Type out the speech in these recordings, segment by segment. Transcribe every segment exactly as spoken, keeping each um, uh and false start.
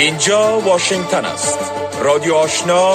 اینجا واشنگتن است. رادیو آشنا،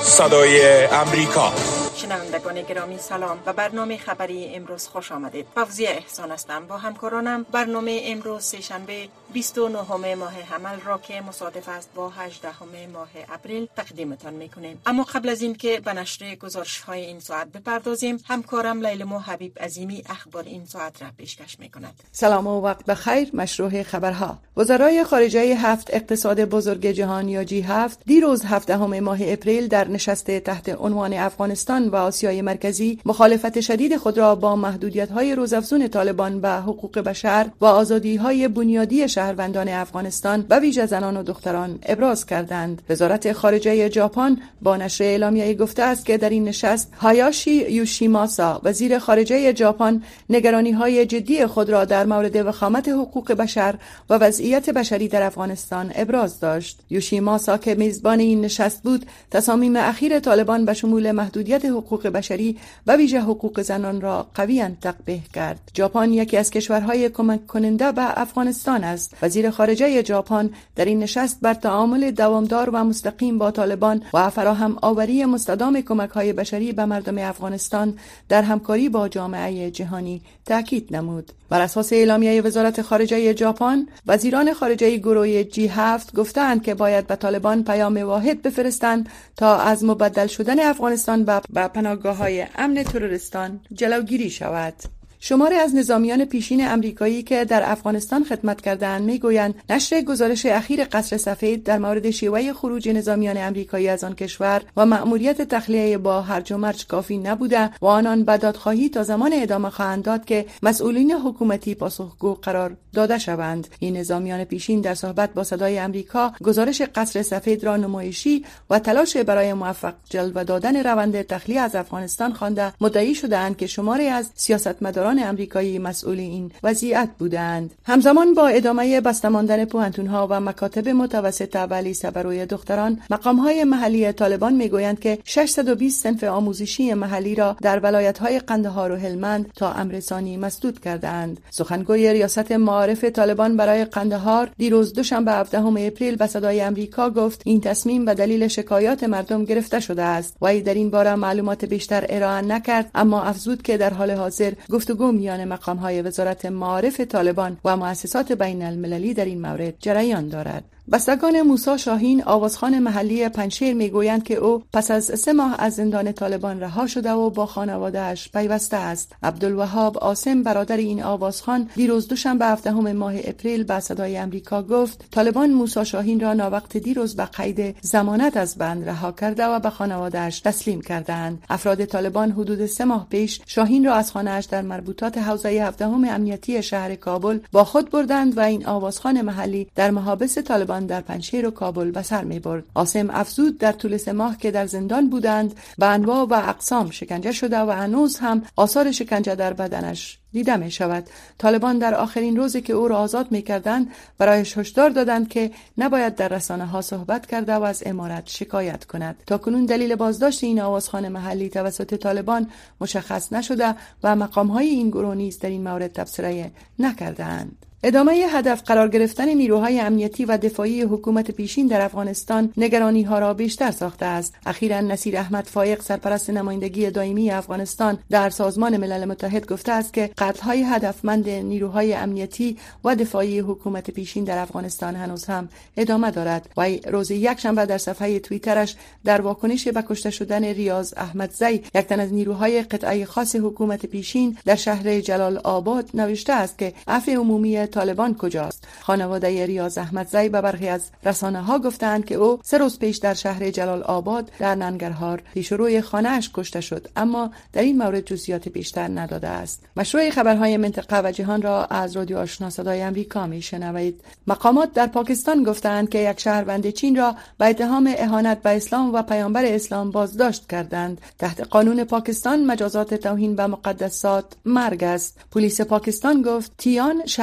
صدای امریکا. شنوندگان گرامی سلام و برنامه خبری امروز خوش آمدید. فوزیه احسان هستم. با همکارانم برنامه امروز سه‌شنبه بیست و نهم ماه حمل را که مصادف است با هجدهم ماه اپریل تقدیمتان میکنیم. اما قبل از این که به نشر گزارش های این ساعت بپردازیم، همکارم لیلما حبیب عظیمی اخبار این ساعت را پیشکش میکند. سلام و وقت بخیر. مشروع خبرها. وزرای خارجه هفت اقتصاد بزرگ جهان یا جی هفت دیروز هفدهم ماه اپریل در نشست تحت عنوان افغانستان و آسیای مرکزی مخالفت شدید خود را با محدودیت‌های روزافزون طالبان به حقوق بشر و آزادی‌های بنیادی شهروندان افغانستان و ویژه زنان و دختران ابراز کردند. وزارت خارجه ژاپن با نشر اعلامیه‌ای گفته است که در این نشست هایاشی یوشیماسا وزیر خارجه ژاپن نگرانی‌های جدی خود را در مورد وخامت حقوق بشر و وضعیت بشری در افغانستان ابراز داشت. یوشیماسا که میزبان این نشست بود، تصامیم اخیر طالبان به شمول محدودیت حقوق بشری و ویژه حقوق زنان را قویاً تقبیح کرد. ژاپن یکی از کشورهای کمک کننده به افغانستان است. وزیر خارجه ژاپن در این نشست بر تعامل دوامدار و مستقیم با طالبان و فراهم آوری مستدام کمک‌های بشری به مردم افغانستان در همکاری با جامعه جهانی تاکید نمود. بر اساس اعلامیه وزارت خارجه ژاپن، وزیران خارجه گروه جی هفت گفتند که باید به طالبان پیام واحد بفرستند تا از مبدل شدن افغانستان به پناهگاه‌های امن تروریستان جلوگیری شود. شماری از نظامیان پیشین امریکایی که در افغانستان خدمت کردند میگویند نشر گزارش اخیر قصر سفید در مورد شیوه خروج نظامیان امریکایی از آن کشور و مأموریت تخلیه با هرج و مرج کافی نبوده و آنان به دادخواهی تا زمان ادامه خواهند داد که مسئولین حکومتی پاسخگو قرار داده شوند. این نظامیان پیشین در صحبت با صدای امریکا گزارش قصر سفید را نمایشی و تلاش برای موفق جلوه دادن روند تخلیه از افغانستان خوانده مدعی شدند که شماری از سیاستمداران امریکایی مسئول این وضعیت بودند. همزمان با ادامه بسته ماندن پوهنتون‌ها و مکاتب متوسطه و لیسه برای دختران، مقام‌های محلی طالبان میگویند که ششصد و بیست صنف آموزشی محلی را در ولایت‌های قندهار و هلمند تا امر ثانی مسدود کردند. سخنگوی ریاست معارف طالبان برای قندهار دیروز دوشنبه هفدهم اپریل به صدای امریکا گفت این تصمیم به دلیل شکایات مردم گرفته شده است. وی در این باره معلومات بیشتر ارائه نکرد، اما افزود که در حال حاضر گفتگو میان مقام‌های وزارت معارف طالبان و مؤسسات بین المللی در این مورد جریان دارد. بستگان موسی شاهین آوازخوان محلی پنجشیر میگویند که او پس از سه ماه از زندان طالبان رها شده و با خانواده‌اش پیوسته است. عبدالوهاب عاصم برادر این آوازخوان دیروز دوشنبه هفدهم ماه اپریل به صدای امریکا گفت طالبان موسی شاهین را ناوقت دیروز به قید ضمانت از بند رها کرده و به خانواده‌اش تسلیم کردند. افراد طالبان حدود سه ماه پیش شاهین را از خانه‌اش در مربوطات حوزه هفدهم امنیتی شهر کابل با خود بردند و این آوازخوان محلی در محابس طالبان در پنجشیر و کابل به سر می برد. عاصم افزود در طول سه ماه که در زندان بودند به انواع و اقسام شکنجه شده و هنوز هم آثار شکنجه در بدنش دیده می شود. طالبان در آخرین روزی که او را آزاد می کردند برایش هشدار دادند که نباید در رسانه ها صحبت کرده و از امارت شکایت کند. تا کنون دلیل بازداشت این آوازخوان محلی توسط طالبان مشخص نشده و مقام های این گروه نیز در این مورد تبصره نکردند. ادامه هدف قرار گرفتن نیروهای امنیتی و دفاعی حکومت پیشین در افغانستان نگرانی‌ها را بیشتر ساخته است. اخیراً نصیر احمد فایق سرپرست نمایندگی دائمی افغانستان در سازمان ملل متحد گفته است که قتل‌های هدفمند نیروهای امنیتی و دفاعی حکومت پیشین در افغانستان هنوز هم ادامه دارد. و روز یکشنبه در صفحه توییترش در واکنش به کشته شدن ریاض احمدزی، یک تن از نیروهای قطعه خاص حکومت پیشین در شهر جلال آباد، نوشته است که عفو عمومی طالبان کجاست؟ خانواده ریاض احمدزی به برخی از رسانه‌ها گفتند که او سه روز پیش در شهر جلال آباد در ننگرهار پیش روی خانه‌اش کشته شد، اما در این مورد جزئیات بیشتر نداده است. مشروع خبرهای منطقه و جهان را از رادیو آشنا صدای آمریکا میشنوید. مقامات در پاکستان گفتند که یک شهروند چین را به اتهام اهانت به اسلام و پیامبر اسلام بازداشت کردند. تحت قانون پاکستان مجازات توهین به مقدسات مرگ است. پلیس پاکستان گفت تیان شهروند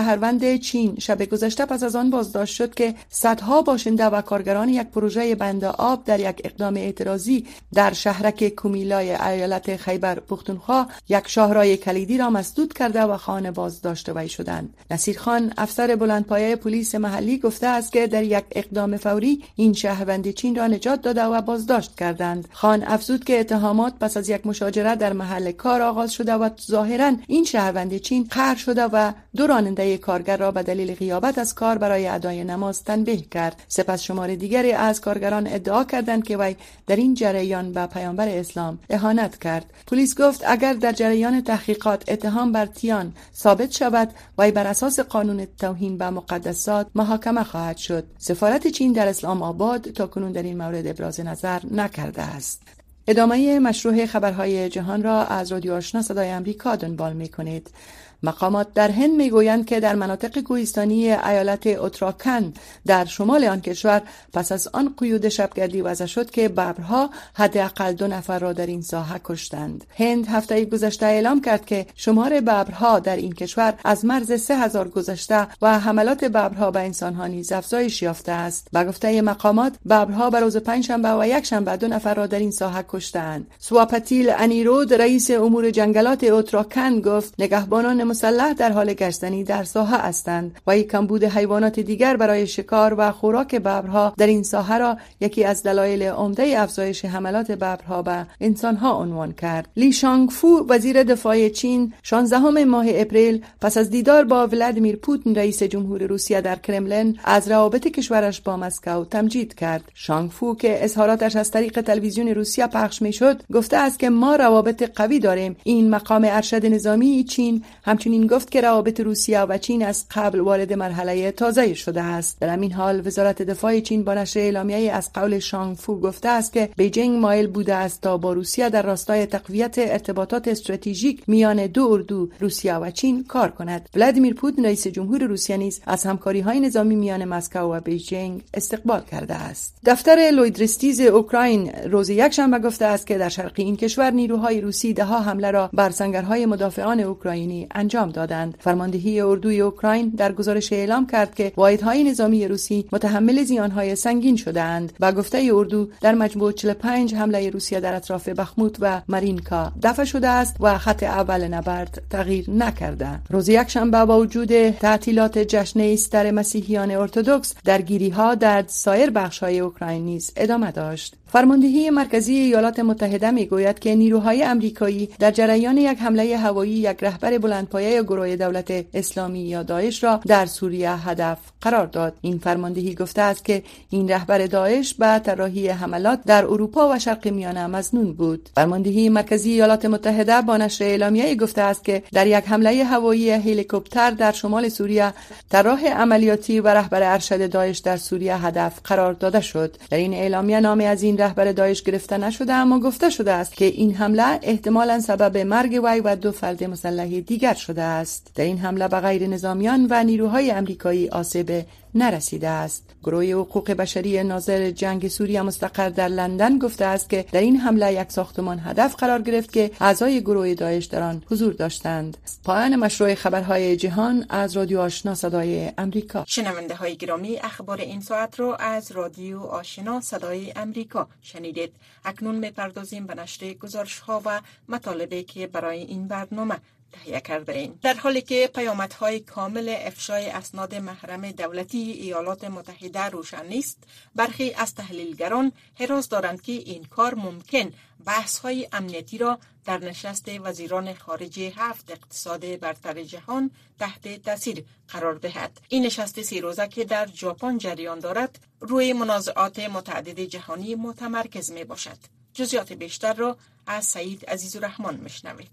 هند چین شب گذشته پس از آن بازداشت شد که صدها باشنده و کارگران یک پروژه بند آب در یک اقدام اعتراضی در شهرک کومیلای ایالت خیبر پختونخوا یک شاهراه کلیدی را مسدود کرده و خانه بازداشت وی شدند. نصیر خان، افسر بلندپایه پلیس محلی، گفته است که در یک اقدام فوری این شهروند چین را نجات داده و بازداشت کردند. خان افزود که اتهامات پس از یک مشاجره در محل کار آغاز شده و ظاهراً این شهروند چین قهر شده و دو راننده کارگر را به دلیل غیابت از کار برای ادای نماز تنبیه کرد. سپس شمار دیگری از کارگران ادعا کردند که وی در این جریان به پیامبر اسلام اهانت کرد. پلیس گفت اگر در جریان تحقیقات اتهام بر تیان ثابت شود، وی بر اساس قانون توهین به مقدسات محاکمه خواهد شد. سفارت چین در اسلام آباد تاکنون در این مورد ابراز نظر نکرده است. ادامه مشروع خبرهای جهان را از رادیو آشنا صدای امریکا دنبال می‌کنید. مقامات در هند میگویند که در مناطق کوهستانی ایالت اتراکند در شمال آن کشور پس از آن قیود شبگردی وضع شد که ببرها حداقل دو نفر را در این ساحه کشتند. هند هفته گذشته اعلام کرد که شمار ببرها در این کشور از مرز سه هزار گذشته و حملات ببرها به انسانها نیز افزایش یافته است. به گفته مقامات، ببرها به روز پنجشنبه و یکشنبه دو نفر را در این ساحه کشتند. سواپتیل انیرود، رئیس امور جنگلات اتراکند، گفت نگهبانان مسلح در حال گشتنی در ساحه هستند و یک کمبود حیوانات دیگر برای شکار و خوراک ببرها در این ساحه را یکی از دلایل عمده افزایش حملات ببرها به انسانها عنوان کرد. لی شانگفو، وزیر دفاع چین، شانزدهم ماه اپریل پس از دیدار با ولادیمیر پوتین رئیس جمهور روسیه در کرملین از روابط کشورش با مسکو تمجید کرد. شانگفو که اظهاراتش از طریق تلویزیون روسیه پخش میشد، گفته است که ما روابط قوی داریم. این مقام ارشد نظامی چین همچنین گفت که روابط روسیه و چین از قبل وارد مرحله تازه شده است. در همین حال وزارت دفاع چین با نشر اعلامیه‌ای از قول شانگفو گفته است که بیجینگ مایل بوده است تا با روسیه در راستای تقویت ارتباطات استراتژیک میان دو اردو روسیه و چین کار کند. ولادیمیر پوتین رئیس جمهور روسیه نیز از همکاری‌های نظامی میان مسکو و بیجینگ استقبال کرده است. دفتر لویدرستیز اوکراین روز یکشنبه گفته است که در شرق این کشور نیروهای روسی ده ها حمله را بر سنگرهای مدافعان اوکراینی انجام دادند. فرماندهی اردوی اوکراین در گزارش اعلام کرد که واحدهای نظامی روسی متحمل زیانهای سنگین شده‌اند. با گفته اردو در مجموع چهل و پنج حمله روسیه در اطراف بخموت و مارینکا دفع شده است و خط اول نبرد تغییر نکرده. روز یکشنبه با وجود تعطیلات جشن ایستر مسیحیان ارتدوکس، درگیری‌ها در سایر بخش‌های اوکراین نیز ادامه داشت. فرماندهی مرکزی ایالات متحده میگوید که نیروهای آمریکایی در جریان یک حمله هوایی یک رهبر بلندپایه گروه دولت اسلامی یا داعش را در سوریه هدف قرار داد. این فرماندهی گفته است که این رهبر داعش به طراحی حملات در اروپا و شرق میانه مظنون بود. فرماندهی مرکزی ایالات متحده با نشر اعلامیه‌ای گفته است که در یک حمله هوایی هلیکوپتر در شمال سوریه طراح عملیاتی و رهبر ارشد داعش در سوریه هدف قرار داده شد. در این اعلامیه نامی از این رهبر داعش گرفته نشده، اما گفته شده است که این حمله احتمالاً سبب مرگ وی و دو فرد مسلح دیگر شده است. در این حمله به غیر نظامیان و نیروهای آمریکایی آسیب نرسیده است. گروه حقوق بشری ناظر جنگ سوریه مستقر در لندن گفته است که در این حمله یک ساختمان هدف قرار گرفت که اعضای گروه داعش در آن حضور داشتند. پایان مشروع خبرهای جهان از رادیو آشنا صدای امریکا. شنونده های گرامی، اخبار این ساعت رو از رادیو آشنا صدای امریکا شنیدید. اکنون می‌پردازیم به نشر گزارش‌ها و مطالبی که برای این برنامه تهیه کرده ایم. در حالی که پیامدهای کامل افشای اسناد محرم دولتی ایالات متحده روشن نیست، برخی از تحلیلگران حراس دارند که این کار ممکن بحث‌های امنیتی را در نشست وزیران خارجه هفت اقتصاد برتر جهان تحت تاثیر قرار دهد. این نشست سی روزه که در ژاپن جریان دارد، روی منازعات متعدد جهانی متمرکز می باشد. جزئیات بیشتر را از سعید عزیزالرحمن میشنوید.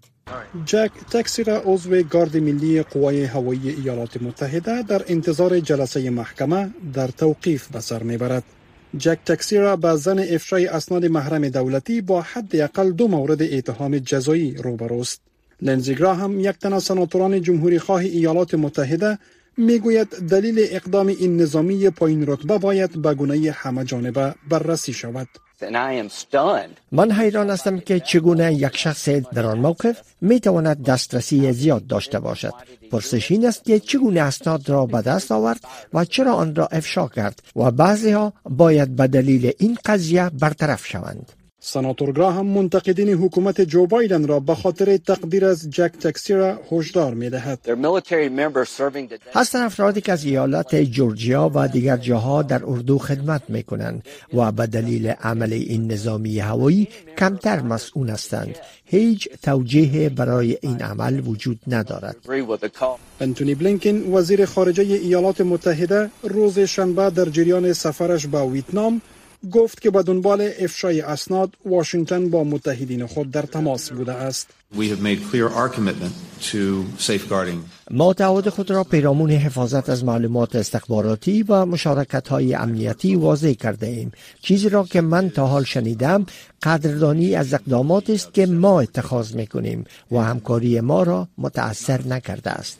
جک تکسیر، عضو گارد ملی قوای هوایی ایالات متحده، در انتظار جلسه محکمه در توقیف به سر میبرد. جک تکسیر با زن افشای اسناد محرم دولتی با حداقل دو مورد اتهام جزایی روبروست. لنزی گراهام، یک تن از سناتوران جمهوری خواه ایالات متحده، میگوید دلیل اقدام این نظامی پایین رتبه باید به گونه همه جانبه بررسی شود. من حیران هستم که چگونه یک شخص در آن موقف می تواند دسترسی زیاد داشته باشد. پرسش این است که چگونه اسناد را به دست آورد و چرا آن را افشا کرد و بعضی ها باید به دلیل این قضیه برطرف شوند. سناتور گراهام منتقدین حکومت جو بایدن را به خاطر تقدیر از جک تکسیرا هشدار می دهد. هستند افرادی که از ایالت جورجیا و دیگر جاها در اردو خدمت می کنند و به دلیل عمل این نظامی هوایی کمتر مسئول هستند. هیچ توجیه برای این عمل وجود ندارد. انتونی بلینکن وزیر خارجه ایالات متحده روز شنبه در جریان سفرش به ویتنام گفت که به دنبال افشای اسناد واشنگتن با متحدین خود در تماس بوده است. ما تعهد خود را پیرامون حفاظت از معلومات استخباراتی و مشارکت‌های امنیتی واضح کرده ایم. چیزی را که من تا حال شنیدم قدردانی از اقداماتی است که ما اتخاذ می‌کنیم و همکاری ما را متأثر نکرده است.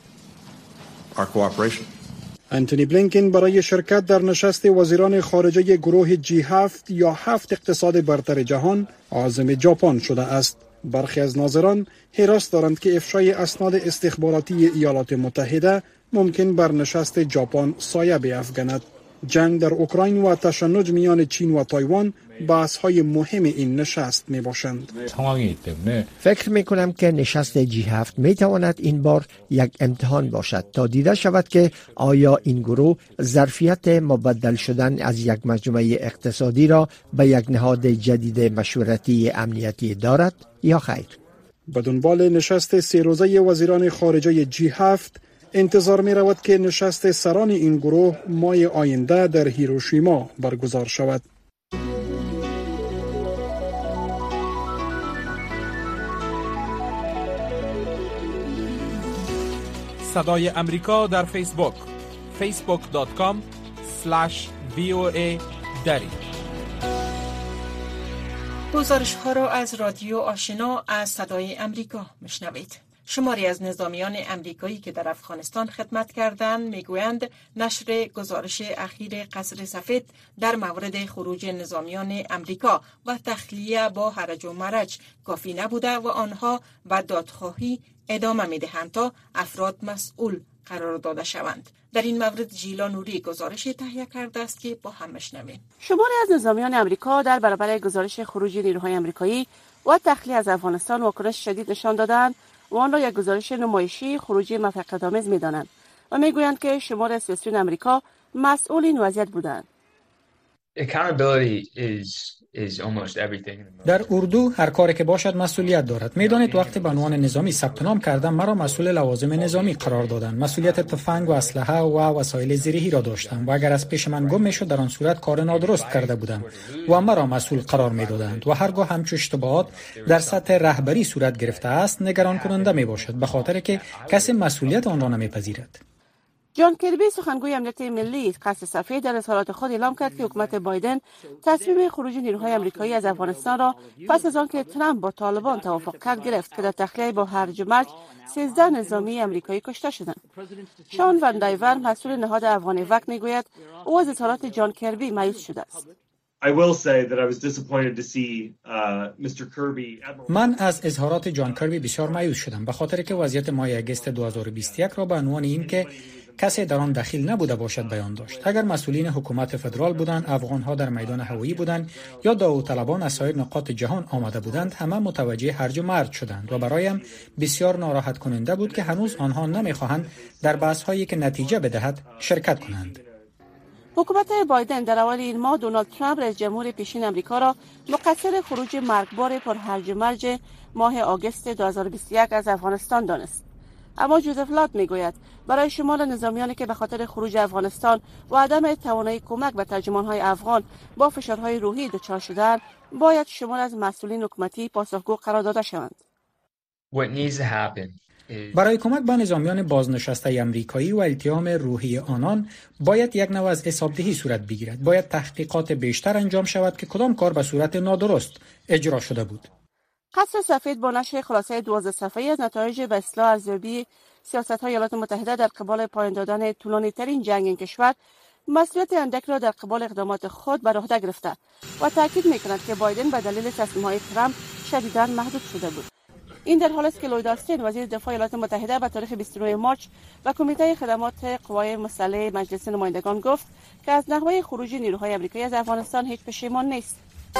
انتونی بلینکن برای شرکت در نشست وزیران خارجه گروه جی هفت یا هفت اقتصاد برتر جهان عازم ژاپن شده است. برخی از ناظران حراس دارند که افشای اسناد استخباراتی ایالات متحده ممکن بر نشست ژاپن سایه بیفکند. جنگ در اوکراین و تشنج میان چین و تایوان بحث‌های مهم این نشست می باشند. فکر می کنم که نشست جی هفت می تواند این بار یک امتحان باشد تا دیده شود که آیا این گروه ظرفیت مبدل شدن از یک مجموعه اقتصادی را به یک نهاد جدید مشورتی امنیتی دارد یا خیر. به دنبال نشست سه روزه وزیران خارجه جی هفت انتظار می رود که نشست سران این گروه ماه آینده در هیروشیما برگزار شود. صدای امریکا در فیسبوک فیسبوک دات کام اسلش وی او ای دری. گزارش ها را از رادیو آشنا از صدای امریکا میشنوید. شماری از نظامیان امریکایی که در افغانستان خدمت کردند میگویند نشر گزارش اخیر قصر سفید در مورد خروج نظامیان امریکا و تخلیه با هرج و مرج کافی نبوده و آنها به دادخواهی ادامه میدهند تا افراد مسئول قرار داده شوند. در این مورد جیلا نوری گزارش تهیه کرده است که با هم بشنویم. شماری از نظامیان امریکا در برابر گزارش خروج نیروهای امریکایی و تخلیه از افغانستان واکنش شدید نشان دادند و آن را یک گزارش نمایشی خروجی موفقیت‌آمیز می‌دانند و می‌گویند که شمار سیاسیون امریکا مسئول این وضعیت بودند. در اردو هر کاری که باشد مسئولیت دارد. میدانید وقتی به عنوان نظامی ثبت نام کردم مرا مسئول لوازم نظامی قرار دادند. مسئولیت تفنگ و اسلحه و وسایل زرهی را داشتم و اگر از پیش من گم میشد در آن صورت کار نادرست کرده بودم و مرا مسئول قرار میدادند و هرگاه همچون اشتباهات در سطح رهبری صورت گرفته است نگران کننده می باشد به خاطر که کسی مسئولیت آن را نمیپذیرد. جان کربی سخنگوی امنیت ملی قصر سفید در اظهارات خود اعلام کرد که حکومت بایدن تصمیم خروج نیروهای امریکایی از افغانستان را پس از آنکه ترامپ با طالبان توافق کرد گرفت که در تخلیه با هرج و مرج سیزده نظامی امریکایی کشته شدند. شان ون دایور مسئول نهاد افغان وقت میگوید او از اظهارات جان کربی مایوس شده است. من از اظهارات جان کربی بسیار مایوس شدم به خاطر که وضعیت ماه اگست دو هزار و بیست و یک را به عنوان این که کسی در آن دخیل نبوده باشد بیان داشت. اگر مسئولین حکومت فدرال بودند، افغان‌ها در میدان هوایی بودند یا داوطلبان از سایر نقاط جهان آمده بودند، همه متوجه هرج و مرج شدند و برایم بسیار ناراحت کننده بود که هنوز آنها نمی‌خواهند در بحث‌هایی که نتیجه بدهد شرکت کنند. حکومت بایدن در اول این ماه دونالد ترامپ رئیس جمهور پیشین امریکا را مقصر خروج مرگبار پر هرج و مرج ماه آگوست دو هزار و بیست و یک از افغانستان دانست. اما جوزف لات میگوید برای شمال نظامیانی که به خاطر خروج افغانستان و عدم توانایی کمک به ترجمان‌های افغان با فشارهای روحی دچار شدند باید شمال از مسئولین حکومتی پاسخگو قرار داده شوند. برای کمک به نظامیان بازنشسته امریکایی و التیام روحی آنان باید یک نوع از حسابدهی صورت بگیرد. باید تحقیقات بیشتر انجام شود که کدام کار به صورت نادرست اجرا شده بود. قصر سفید با نشر خلاصه دوازده صفحه‌ای از نتایج به اصلاح ارزیابی سیاست‌های ایالات متحده در قبال پایان دادن طولانی‌ترین جنگ این کشور مسئولیت اندک را در قبال اقدامات خود بر عهده گرفته و تاکید می‌کند که بایدن به دلیل تصمیم‌های ترامپ شدیداً محدود شده بود. این در حالی است که لوید آستین وزیر دفاع ایالات متحده به تاریخ بیست و نه مارس و کمیته خدمات قوای مسلح مجلس نمایندگان گفت که از نحوه خروج نیروهای آمریکایی از افغانستان هیچ پشیمان نیست.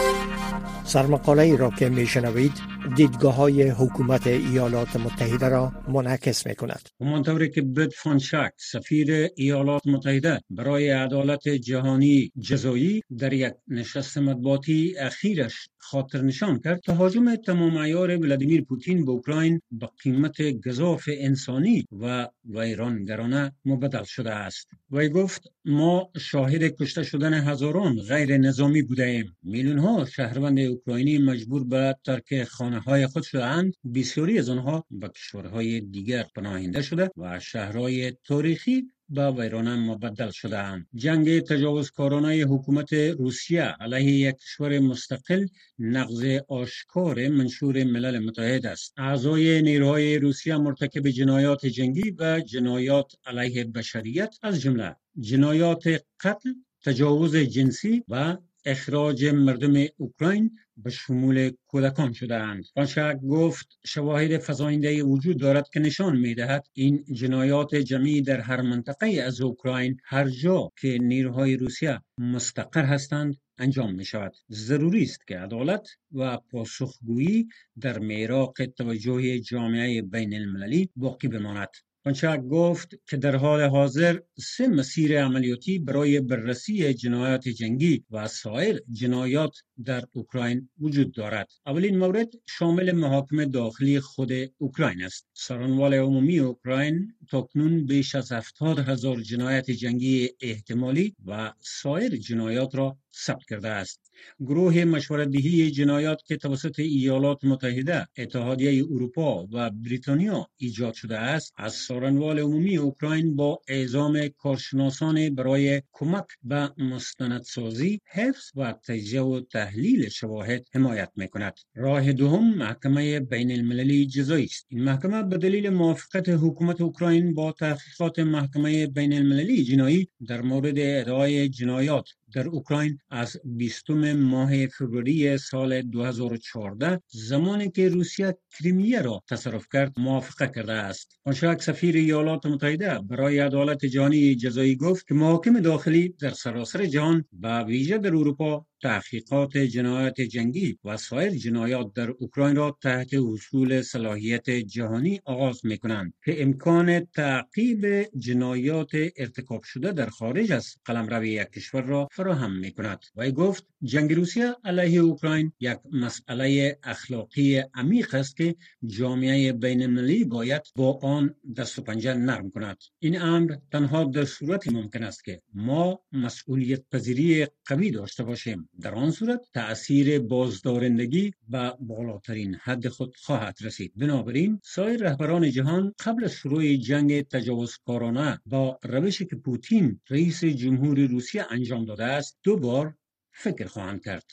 سرمقاله ای را که میشنوید دیدگاه های حکومت ایالات متحده را منعکس می کند. همانطوری که برت فونشاک سفیر ایالات متحده برای عدالت جهانی جزایی در یک نشست مطبوعاتی اخیرش خاطر نشان کرد، تهاجم تمام عیار ولادیمیر پوتین به اوکراین به قیمت گزاف انسانی و ویرانگرانه مبدل شده است. وی گفت ما شاهد کشته شدن هزاران غیر نظامی بوده ایم. میلیون ها شهروند اوکراینی مجبور به ترک خانه های خود شدند. بسیاری از آنها به کشورهای دیگر پناهنده شده و شهرهای تاریخی به ویرانه مبدل شدند. جنگ تجاوزکارانه حکومت روسیه علیه یک کشور مستقل نقض آشکار منشور ملل متحد است. اعضای نیروهای روسیه مرتکب جنایات جنگی و جنایات علیه بشریت از جمله جنایات قتل، تجاوز جنسی و اخراج مردم اوکراین به شمول کودکان شده‌اند. فونشاک گفت شواهد فزاینده وجود دارد که نشان می‌دهد این جنایات جمعی در هر منطقه از اوکراین هر جا که نیروهای روسیه مستقر هستند انجام می‌شود. ضروری است که عدالت و پاسخگویی در میراق توجه جامعه بین المللی باقی بماند. فونشاک گفت که در حال حاضر سه مسیر عملیاتی برای بررسی جنایات جنگی و سایر جنایات در اوکراین وجود دارد. اولین مورد شامل محاکمه داخلی خود اوکراین است. سرانوال عمومی اوکراین تاکنون بیش از هفتاد هزار جنایت جنگی احتمالی و سایر جنایات را ثبت کرده است. گروه مشورت‌دهی جنایات که توسط ایالات متحده، اتحادیه اروپا و بریتانیا ایجاد شده است، از سرانوال عمومی اوکراین با اعزام کارشناسان برای کمک به مستندسازی، حفظ و تجزیه و تحلیل شواهد حمایت می‌کند. راه دوم محکمه بین المللی جزایی است. این محکمه به دلیل موافقت حکومت اوکراین با تحقیقات محکمه بین المللی جنایی در مورد ادعای جنایات در اوکراین از بیستم ماه فوریه سال دو هزار و چهارده زمانی که روسیه کریمیه را تصرف کرد موافقت کرده است. فونشاک سفیر ایالات متحده برای عدالت جهانی جزایی گفت که محاکم داخلی در سراسر جهان به ویژه در اروپا تحقیقات جنایات جنگی و سایر جنایات در اوکراین را تحت اصول صلاحیت جهانی آغاز می‌کنند که امکان تعقیب جنایات ارتکاب شده در خارج از قلمرو یک کشور را فراهم می‌کند. وی گفت جنگ روسیه علیه اوکراین یک مسئله اخلاقی عمیق است که جامعه بین‌المللی باید با آن دست و پنجه نرم کند. این امر تنها در صورتی ممکن است که ما مسئولیت پذیری قوی داشته باشیم. در آن صورت تأثیر بازدارندگی به بالاترین حد خود خواهد رسید. بنابراین سایر رهبران جهان قبل از شروع جنگ تجاوزکارانه با روشی که پوتین رئیس جمهوری روسیه انجام داده است دو بار فکر خواهند کرد.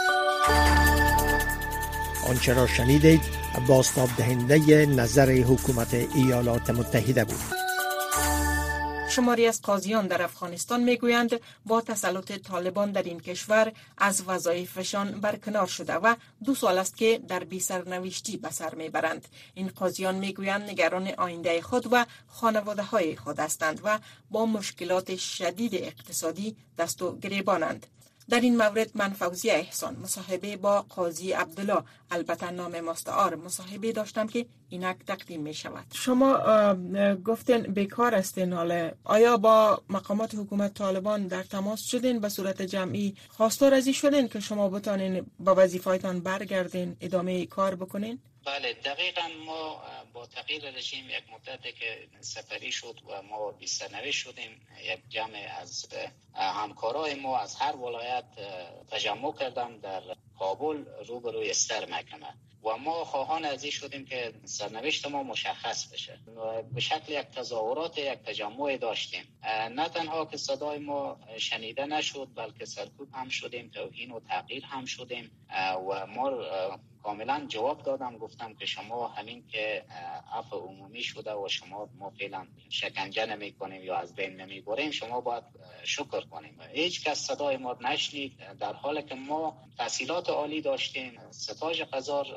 آنچه را شنیدید بازتاب دهنده نظر حکومت ایالات متحده بود. شماری از قاضیان در افغانستان میگویند با تسلط طالبان در این کشور از وظایفشان برکنار شده و دو سال است که در بی سرنوشتی به سر میبرند. این قاضیان میگویند نگران آینده خود و خانواده های خود هستند و با مشکلات شدید اقتصادی دست و گریبانند. در این مورد من فوزیه احسان مصاحبه با قاضی عبدالله، البته نام مستعار، مصاحبه داشتم که اینک تقدیم می شود. شما گفتین بیکار هستین، حالا آیا با مقامات حکومت طالبان در تماس شدین به صورت جمعی؟ خواستار ازی شدین که شما بتانین با وظیفه‌تان برگردین، ادامه کار بکنین؟ بله دقیقاً ما با تغییر رژیم یک مدت که سفری شد و ما بی‌سرنوشت شدیم، یک جمع از همکارای ما از هر ولایت تجمع کردن در کابل روبروی استر محکمه و ما خواهان ازی شدیم که سرنوشت ما مشخص بشه. به شکل یک تظاهرات، یک تجمع داشتیم. نه تنها که صدای ما شنیده نشد بلکه سرکوب هم شدیم، توهین و تحقیر هم شدیم و ما کاملا جواب دادم، گفتم که شما همین که عفو عمومی شده و شما ما فعلا شکنجه نمی کنیم یا از بین نمی بریم، شما باید شکر کنیم. هیچ کس صدای ما نشنید، در حالی که ما تحصیلات عالی داشتیم، ستاژ قزار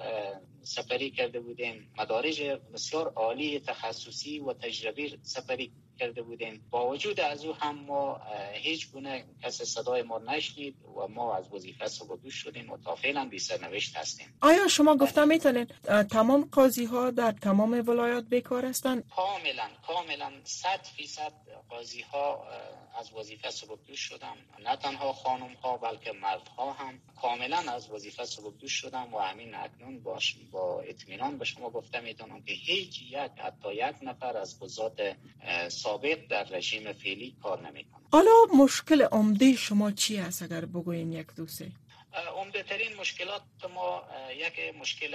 سپری کرده بودیم، مدارج بسیار عالی تخصصی و تجربی سپری کرده بودیم. با وجود از او هم ما هیچ گونه کس صدای ما نشنید و ما از وظیفه سقوط شدیم و تا فعلا بی سرنوشت هستیم. آیا شما گفتم میتونید تمام قاضی ها در تمام ولایات بیکار هستند؟ کاملا کاملا صد فیصد قاضی ها از وظیفه سقوط شدن، نه تنها خانم ها بلکه مرد ها هم کاملا از وظیفه سقوط شدن و همین اکنون باش با اطمینان به شما گفته میتونم که هیچ یک حتی یک نفر از قضات سابق در رژیم فعلی کار نمیکنه. حالا مشکل عمده شما چی است اگر بگوین یک دو سه؟ عمده ترین مشکلات ما یک مشکل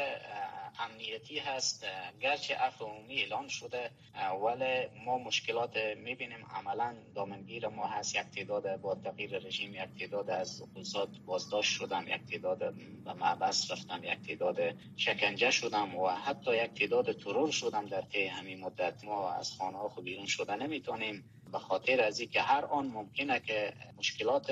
امنیتی هست. گرچه عفو عمومی اعلان شده ولی ما مشکلات میبینیم. عملا دامنگیر ما هست، یک تعداد با تغییر رژیم یک تعداد از قضات بازداشت شدن، یک تعداد به محبس رفتن، یک تعداد شکنجه شدن و حتی یک تعداد ترور شدن در طی همین مدت. ما از خانه ها بیرون شده نمیتونیم به خاطر از اینکه هر آن ممکنه که مشکلات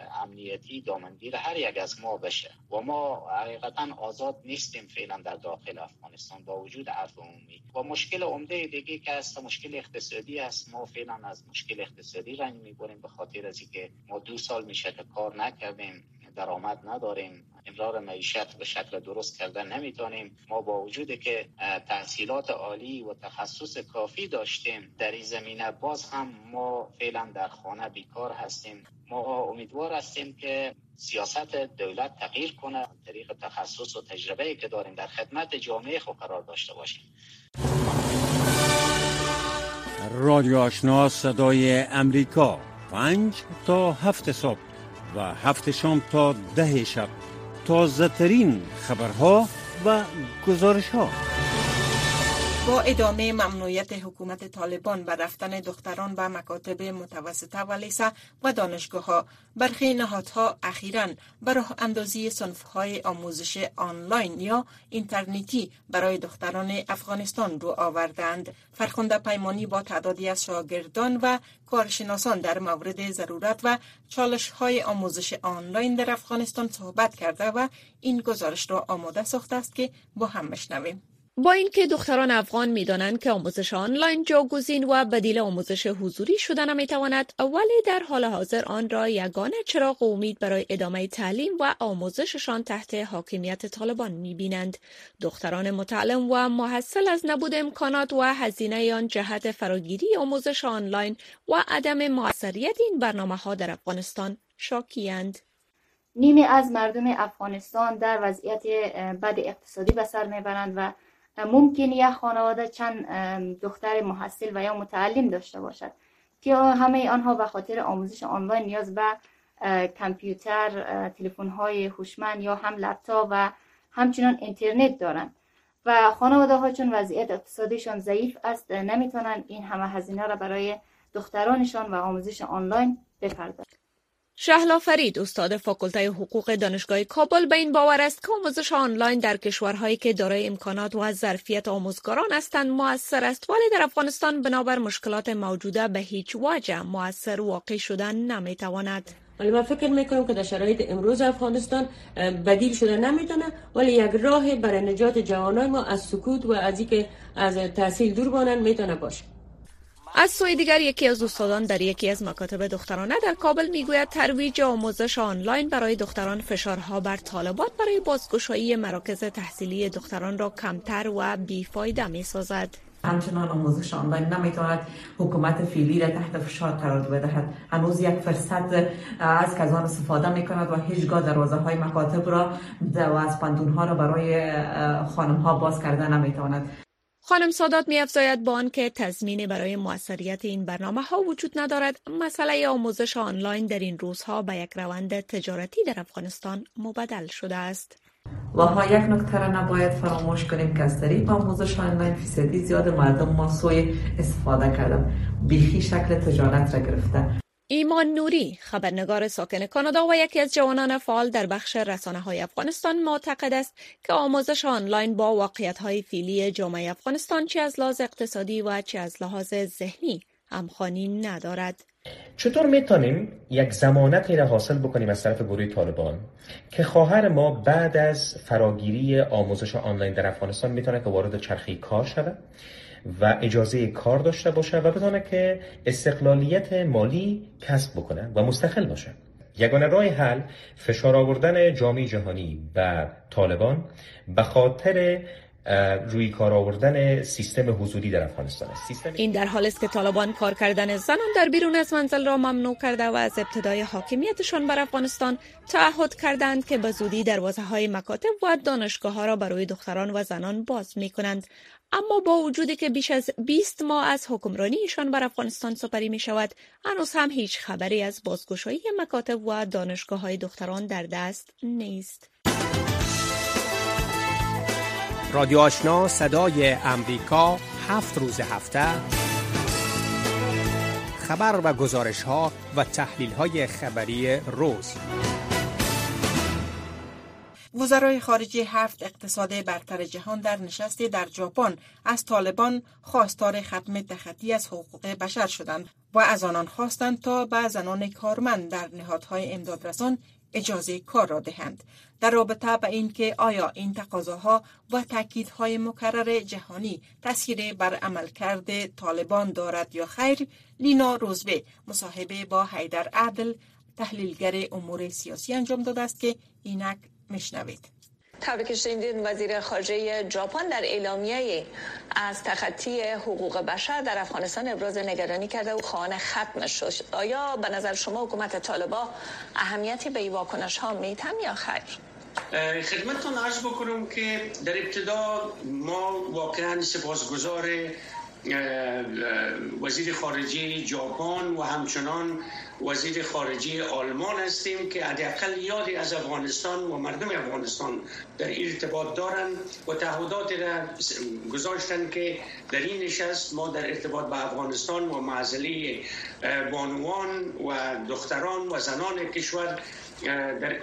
امنیتی دامنگیر هر یک از ما بشه و ما حقیقتا آزاد نیستیم فعلا در داخل افغانستان با وجود عفو عمومی. و مشکل عمده دیگه که هست مشکل اقتصادی است. ما فعلا از مشکل اقتصادی رنج میبریم به خاطر از اینکه ما دو سال میشه که کار نکردیم، درآمد نداریم، امرار معیشت به شکل درست کردن نمیتونیم. ما با وجودی که تحصیلات عالی و تخصص کافی داشتیم در این زمینه، باز هم ما فعلا در خانه بیکار هستیم. ما امیدوار هستیم که سیاست دولت تغییر کنه، طریق تخصص و تجربه‌ای که داریم در خدمت جامعه خود قرار داشته باشیم. رادیو آشنا صدای امریکا، پنج تا هفت صبح و هفت شام تا ده شب، تازه ترین خبرها و گزارش ها. با ادامه ممنوعیت حکومت طالبان بر رفتن دختران به مکاتب متوسطه و لیسه و دانشگاه ها، برخی نهادها اخیراً به راه اندازی صنف‌های آموزش آنلاین یا اینترنتی برای دختران افغانستان رو آوردند. فرخنده پیمانی با تعدادی از شاگردان و کارشناسان در مورد ضرورت و چالش‌های آموزش آنلاین در افغانستان صحبت کرده و این گزارش را آماده ساخته است که با هم بشنویم. با اینکه دختران افغان می‌دانند که آموزش آنلاین جاگزین و بدیل آموزش حضوری شده نمی‌تواند، ولی در حال حاضر آن را یگانه چراغ امید برای ادامه تعلیم و آموزششان تحت حاکمیت طالبان می‌بینند. دختران متعلم و محصل از نبود امکانات و هزینه آن جهت فراگیری آموزش آنلاین و عدم موثریت این برنامه‌ها در افغانستان شاکی‌اند. نیمی از مردم افغانستان در وضعیت بد اقتصادی به سر می‌برند و ممکن یک خانواده چند دختر محصل و یا متعلم داشته باشد که همه آنها به خاطر آموزش آنلاین نیاز به کامپیوتر، تلفن‌های هوشمند یا هم لپتاپ و همچنین اینترنت دارند و خانواده ها چون وضعیت اقتصادیشان ضعیف است نمیتونن این همه هزینه را برای دخترانشان و آموزش آنلاین بپردازند. شهلا فرید، استاد فاکولته حقوق دانشگاه کابل، به این باور است که آموزش آنلاین در کشورهایی که دارای امکانات و ظرفیت آموزگاران هستند مؤثر است، ولی در افغانستان بنابر مشکلات موجوده به هیچ وجه مؤثر واقع شدن نمیتواند. ولی من فکر میکنم که در شرایط امروز افغانستان بدیل شده نمیتونه، ولی یک راه برای نجات جوانای ما از سکوت و از اینکه از تحصیل دور بانن میتونه باشه. از سوی دیگر یکی از استادان در یکی از مکاتب دخترانه در کابل میگوید ترویج آموزش آنلاین برای دختران فشارها بر طالبات برای بازگشایی مراکز تحصیلی دختران را کمتر و بیفایده میسازد. همچنان آموزش آنلاین نمیتواند حکومت فعلی را تحت فشار قرار بدهد. هنوز یک فرصت از کزان استفاده میکند و هیچگاه دروازه های مکاتب را و از پندون ها را برای خانم ها باز کرده نمیتواند. خانم سادات می افزاید با آنکه تضمینی برای موثریت این برنامه ها وجود ندارد، مسئله آموزش آنلاین در این روزها به یک روند تجارتی در افغانستان مبدل شده است. و ها یک نکته را نباید فراموش کنیم که از طریق آموزش آنلاین فیصدی زیاد مردم ما سوی استفاده کردن، بیخی شکل تجارت را گرفته. ایمان نوری، خبرنگار ساکن کانادا و یکی از جوانان فعال در بخش رسانه‌های افغانستان، معتقد است که آموزش آنلاین با واقعیت‌های فعلی جامعه افغانستان چه از لحاظ اقتصادی و چه از لحاظ ذهنی همخوانی ندارد. چطور میتونیم یک ضمانتی را حاصل بکنیم از طرف گروه طالبان که خواهر ما بعد از فراگیری آموزش آنلاین در افغانستان میتونه که وارد چرخه کار شود و اجازه کار داشته باشه و بتونه که استقلالیت مالی کسب بکنه و مستقل باشه. یگانه راه حل فشار آوردن جامعه جهانی و طالبان به خاطر روی کار آوردن سیستم حضوری در افغانستان است. سیستم این در حالی است که طالبان کار کردن زنان در بیرون از منزل را ممنوع کرده و از ابتدای حاکمیتشان بر افغانستان تعهد کردند که به زودی دروازه‌های مکاتب و دانشگاه‌ها را برای دختران و زنان باز می‌کنند. اما با وجودی که بیش از بیست ماه از حکمرانی ایشان بر افغانستان سپری می شود، هنوز هم هیچ خبری از بازگشایی مکاتب و دانشگاه‌های دختران در دست نیست. رادیو آشنا صدای امریکا، هفت روز هفته خبر و گزارش ها و تحلیل های خبری روز. وزرای خارجه هفت اقتصاد برتر جهان در نشستی در ژاپن از طالبان خواستار ختم تخطی از حقوق بشر شدند و از آنان خواستند تا به زنان کارمند در نهادهای امدادرسان اجازه کار را دهند. در رابطه با اینکه آیا این تقاضاها و تاکیدهای مکرر جهانی تأثیر بر عملکرد طالبان دارد یا خیر، لینا روزبه مصاحبه با حیدر عادل تحلیلگر امور سیاسی انجام داده است که اینک میشنوید. تبریک شنیدین. وزیر خارجه ژاپن در اعلامیه از تخطی حقوق بشر در افغانستان ابراز نگرانی کرده و خواهان ختم شد. آیا به نظر شما حکومت طالبان اهمیتی به این واکنش ها میتم یا خیر؟ خدمتتون عرض بکنم که در ابتدا ما واقعا سپاسگزار وزیر خارجه ژاپن و همچنان وزیر خارجه آلمان هستیم که حداقل یادی از افغانستان و مردم افغانستان در ارتباط دارند و تعهدات را گذاشتن که در این نشست ما در ارتباط با افغانستان و معضله بانوان و دختران و زنان کشور در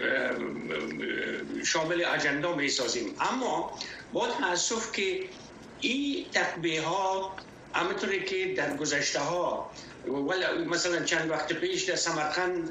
شامل اجندا می سازیم. اما با تاسف که این تقبیه ها همونطوری که در گذشته ها مثلا چند وقت پیش در سمرقند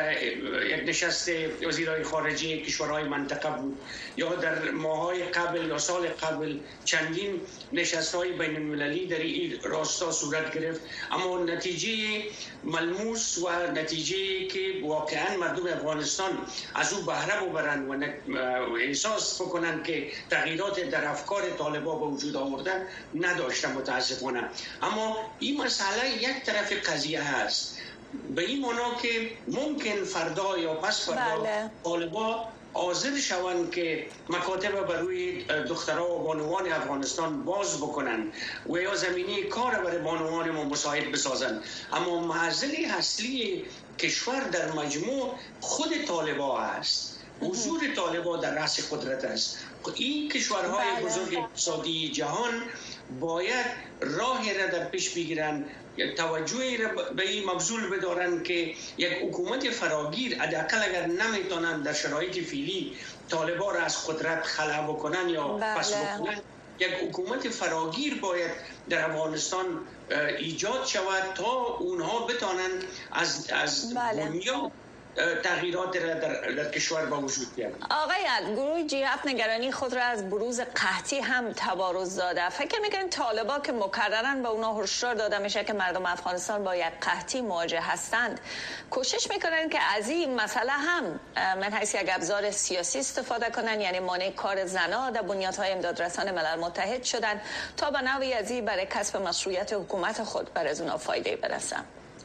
یک نشست وزیرای خارجه کشورهای منطقه بود، یا در ماهای قبل یا سال قبل چندین نشست‌های بین المللی در این راستا صورت گرفت، اما نتیجه ملموس و نتیجه که واقعا مردم افغانستان از او بهره ببرند و احساس بکنند که تغییرات در افکار طالبان به وجود آوردن نداشته متاسفانه. اما این مسئله یک طرف قضیه هست، به این معنا که ممکن فردا یا پس فردا بله. طالبان حاضر شوند که مکاتب برای دخترها و بانوان افغانستان باز بکنن و یا زمینه کار برای بانوان ما مساعد بسازن. اما معضل اصلی کشور در مجموع خود طالبان است، حضور طالبان در رأس قدرت است. این کشورهای بله. بزرگ اقتصادی جهان باید راهی را در پیش بگیرن، توجهی را به این مبذول بدارن که یک حکومت فراگیر حداقل اگر نمیتونن در شرایط فعلی طالبان را از قدرت خلع بکنن یا بله. پس بکنن، یک حکومت فراگیر باید در افغانستان ایجاد شود تا اونها بتونن از از بله. بنیاد تغییرات را در, در کشور با وجود بیارن. آقای گروه جی هفت نگرانی خود را از بروز قحطی هم تبارز داده. فکر میکنین طالبان که مکرراً به اونا هشدار داده میشه که مردم افغانستان با یک قحطی مواجه هستند، کوشش میکنن که از این مسئله هم من حیث یک ابزار سیاسی استفاده کنن، یعنی مانع کار زنان در بنیادهای امدادرسان ملل متحد شدن تا به نوعی از این برای کسب مشروعیت حکومت خود بر از اونا فایده برسن؟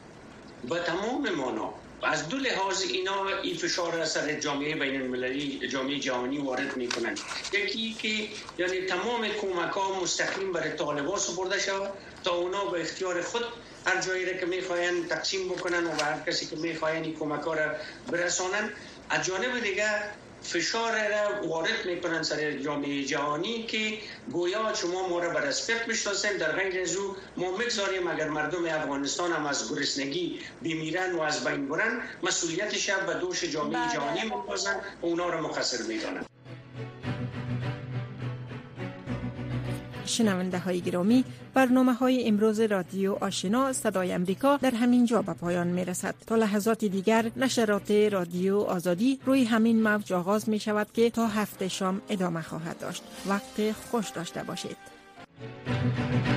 با تمام معنا از دو لحاظ اینا این فشار را سر جامعه بین المللی، جامعه جهانی وارد میکنن. یکی که یعنی تمام کمک ها مستقیم برای طالبان سپرده شود تا اونا به اختیار خود هر جایی را که میخواین تقسیم بکنن و به هر کسی که میخواین این کمک ها را برسانن. از جانب دیگر فشار را وارد میکنن سر جامعه جهانی که گویا شما ما را بر اسپرت میشناسیم، در غیر از او ما میگذاریم اگر مردم افغانستان هم از گرسنگی بمیرن و از بین برن مسئولیتش به دوش جامعه جهانی میندازن و اونا را مقصر میدانن. شنونده های گرامی، برنامه های امروز رادیو آشنا صدای امریکا در همین جا به پایان می رسد. تا لحظات دیگر نشرات رادیو آزادی روی همین موج آغاز می شود که تا هفت شام ادامه خواهد داشت. وقت خوش داشته باشید.